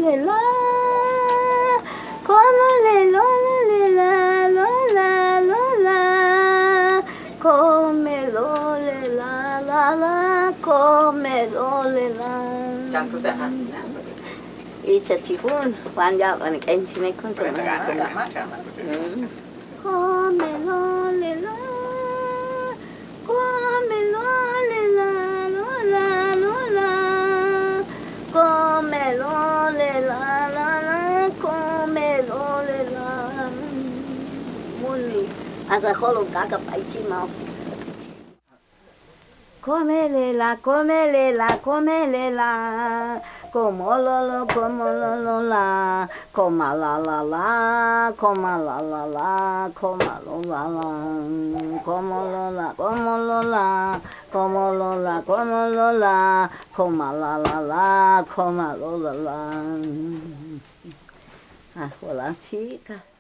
le la, como le lo la, lo la, come lo le la, come lo le la. Canto da Hatina. Icha chifun, wanja anak encine kon cuma. Sama-sama. Come lo le la, come lo le la, lo la, come lo le la, come lo le la. Muli, asa holong kakak paici mau. Come le la, come le la, come le la. Como lo la, coma la la, coma la la, coma lo la, como lo la, como lo la, como lo la, como lo la, coma la, coma lo la. Ah, hola chicas.